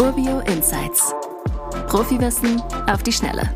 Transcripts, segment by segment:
Urbio Insights. Profiwissen auf die Schnelle.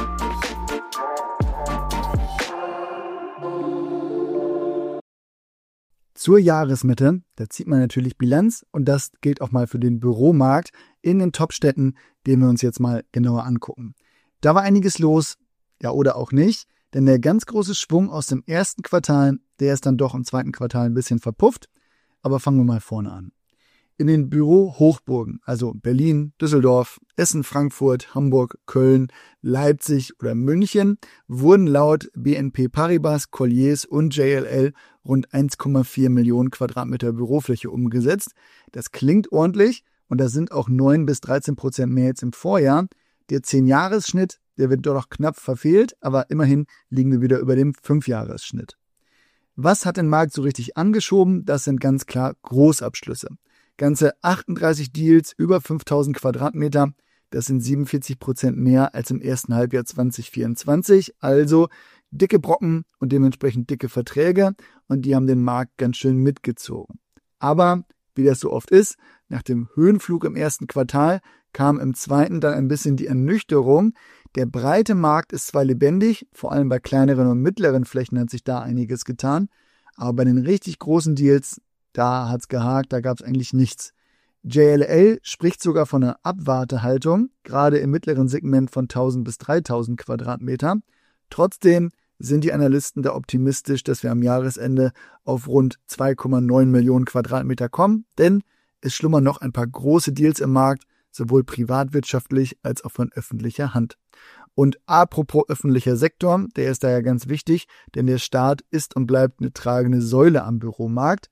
Zur Jahresmitte, da zieht man natürlich Bilanz und das gilt auch mal für den Büromarkt in den Top-Städten, den wir uns jetzt mal genauer angucken. Da war einiges los, ja oder auch nicht, denn der ganz große Schwung aus dem ersten Quartal, der ist dann doch im zweiten Quartal ein bisschen verpufft, aber fangen wir mal vorne an. In den Büro-Hochburgen, also Berlin, Düsseldorf, Essen, Frankfurt, Hamburg, Köln, Leipzig oder München, wurden laut BNP Paribas, Colliers und JLL rund 1,4 Millionen Quadratmeter Bürofläche umgesetzt. Das klingt ordentlich und da sind auch 9-13% mehr jetzt im Vorjahr. Der 10-Jahres-Schnitt, der wird doch noch knapp verfehlt, aber immerhin liegen wir wieder über dem 5-Jahres-Schnitt. Was hat den Markt so richtig angeschoben? Das sind ganz klar Großabschlüsse. Ganze 38 Deals über 5000 Quadratmeter, das sind 47% mehr als im ersten Halbjahr 2024, also dicke Brocken und dementsprechend dicke Verträge und die haben den Markt ganz schön mitgezogen. Aber, wie das so oft ist, nach dem Höhenflug im ersten Quartal kam im zweiten dann ein bisschen die Ernüchterung. Der breite Markt ist zwar lebendig, vor allem bei kleineren und mittleren Flächen hat sich da einiges getan, aber bei den richtig großen Deals, da hat's gehakt, da gab's eigentlich nichts. JLL spricht sogar von einer Abwartehaltung, gerade im mittleren Segment von 1000 bis 3000 Quadratmeter. Trotzdem sind die Analysten da optimistisch, dass wir am Jahresende auf rund 2,9 Millionen Quadratmeter kommen, denn es schlummern noch ein paar große Deals im Markt, sowohl privatwirtschaftlich als auch von öffentlicher Hand. Und apropos öffentlicher Sektor, der ist da ja ganz wichtig, denn der Staat ist und bleibt eine tragende Säule am Büromarkt.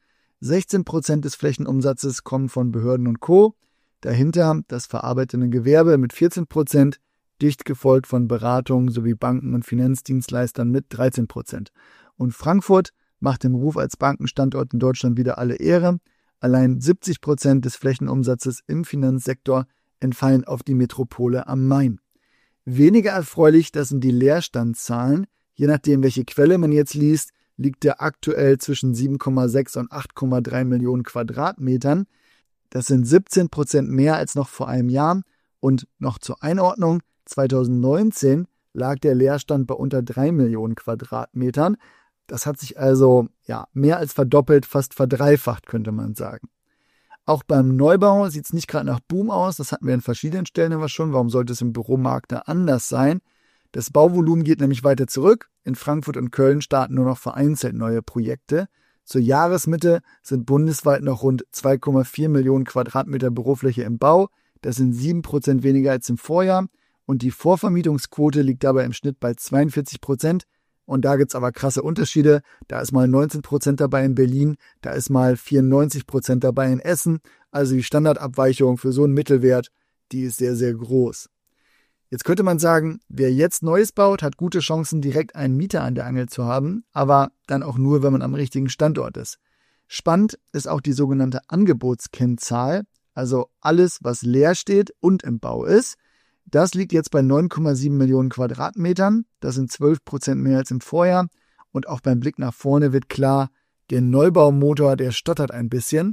16% des Flächenumsatzes kommen von Behörden und Co. Dahinter das verarbeitende Gewerbe mit 14%, dicht gefolgt von Beratungen sowie Banken und Finanzdienstleistern mit 13%. Und Frankfurt macht dem Ruf als Bankenstandort in Deutschland wieder alle Ehre. Allein 70% des Flächenumsatzes im Finanzsektor entfallen auf die Metropole am Main. Weniger erfreulich, das sind die Leerstandszahlen. Je nachdem, welche Quelle man jetzt liest, liegt er aktuell zwischen 7,6 und 8,3 Millionen Quadratmetern. Das sind 17% mehr als noch vor einem Jahr. Und noch zur Einordnung, 2019 lag der Leerstand bei unter 3 Millionen Quadratmetern. Das hat sich also mehr als verdoppelt, fast verdreifacht, könnte man sagen. Auch beim Neubau sieht es nicht gerade nach Boom aus. Das hatten wir an verschiedenen Stellen aber schon. Warum sollte es im Büromarkt da anders sein? Das Bauvolumen geht nämlich weiter zurück. In Frankfurt und Köln starten nur noch vereinzelt neue Projekte. Zur Jahresmitte sind bundesweit noch rund 2,4 Millionen Quadratmeter Bürofläche im Bau. Das sind 7% weniger als im Vorjahr. Und die Vorvermietungsquote liegt dabei im Schnitt bei 42%. Und da gibt's aber krasse Unterschiede. Da ist mal 19% dabei in Berlin, da ist mal 94% dabei in Essen. Also die Standardabweichung für so einen Mittelwert, die ist sehr, sehr groß. Jetzt könnte man sagen, wer jetzt Neues baut, hat gute Chancen, direkt einen Mieter an der Angel zu haben, aber dann auch nur, wenn man am richtigen Standort ist. Spannend ist auch die sogenannte Angebotskennzahl, also alles, was leer steht und im Bau ist. Das liegt jetzt bei 9,7 Millionen Quadratmetern, das sind 12% mehr als im Vorjahr. Und auch beim Blick nach vorne wird klar, der Neubaumotor, der stottert ein bisschen.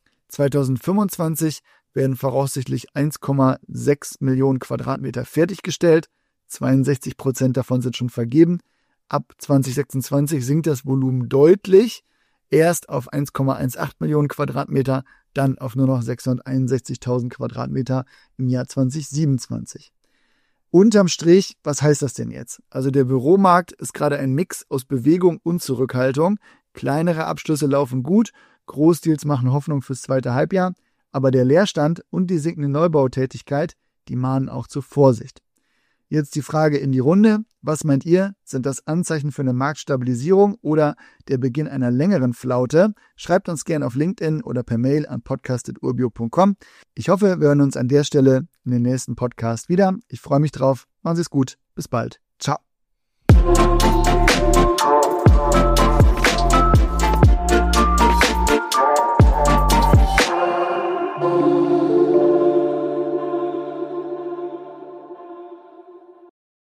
2025 werden voraussichtlich 1,6 Millionen Quadratmeter fertiggestellt. 62% davon sind schon vergeben. Ab 2026 sinkt das Volumen deutlich. Erst auf 1,18 Millionen Quadratmeter, dann auf nur noch 661.000 Quadratmeter im Jahr 2027. Unterm Strich, was heißt das denn jetzt? Also der Büromarkt ist gerade ein Mix aus Bewegung und Zurückhaltung. Kleinere Abschlüsse laufen gut, Großdeals machen Hoffnung fürs zweite Halbjahr, aber der Leerstand und die sinkende Neubautätigkeit, die mahnen auch zur Vorsicht. Jetzt die Frage in die Runde. Was meint ihr? Sind das Anzeichen für eine Marktstabilisierung oder der Beginn einer längeren Flaute? Schreibt uns gerne auf LinkedIn oder per Mail an podcast@urbio.com. Ich hoffe, wir hören uns an der Stelle in den nächsten Podcast wieder. Ich freue mich drauf. Machen Sie es gut. Bis bald. Ciao.